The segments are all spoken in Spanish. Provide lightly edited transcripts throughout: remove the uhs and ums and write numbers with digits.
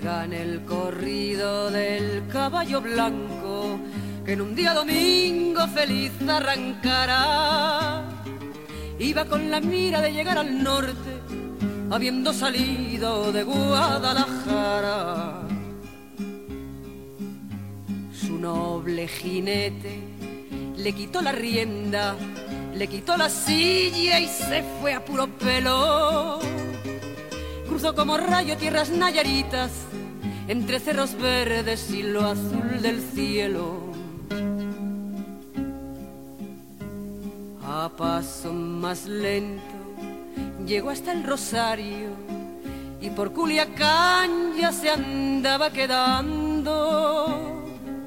Cuentan el corrido del caballo blanco que en un día domingo feliz arrancará. Iba con la mira de llegar al norte, habiendo salido de Guadalajara. Su noble jinete le quitó la rienda, le quitó la silla y se fue a puro pelo. Cruzó como rayo tierras nayaritas, entre cerros verdes y lo azul del cielo. A paso más lento llegó hasta el Rosario y por Culiacán ya se andaba quedando.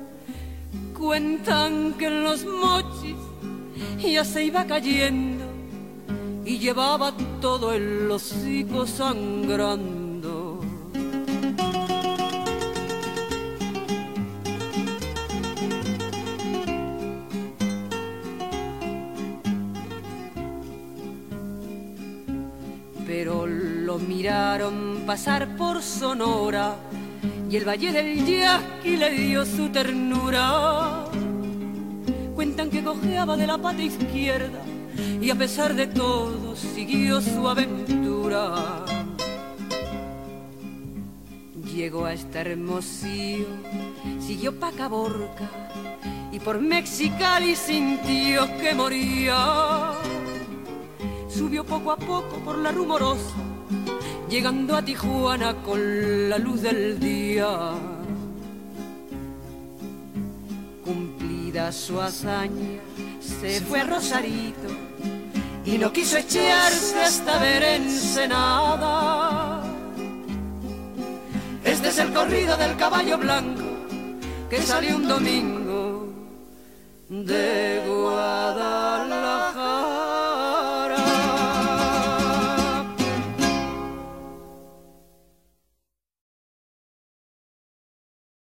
Cuentan que en los mochis ya se iba cayendo y llevaba todo el hocico sangrando. Pero lo miraron pasar por Sonora y el Valle del Yaqui le dio su ternura. Cuentan que cojeaba de la pata izquierda y a pesar de todo siguió su aventura. Llegó hasta Hermosillo, siguió pa' Caborca y por Mexicali sintió que moría. Subió poco a poco por la Rumorosa, llegando a Tijuana con la luz del día. Cumplida su hazaña, se fue a Rosarito y no quiso echarse hasta ver Ensenada. Este es el corrido del caballo blanco que salió un domingo de Guadalajara.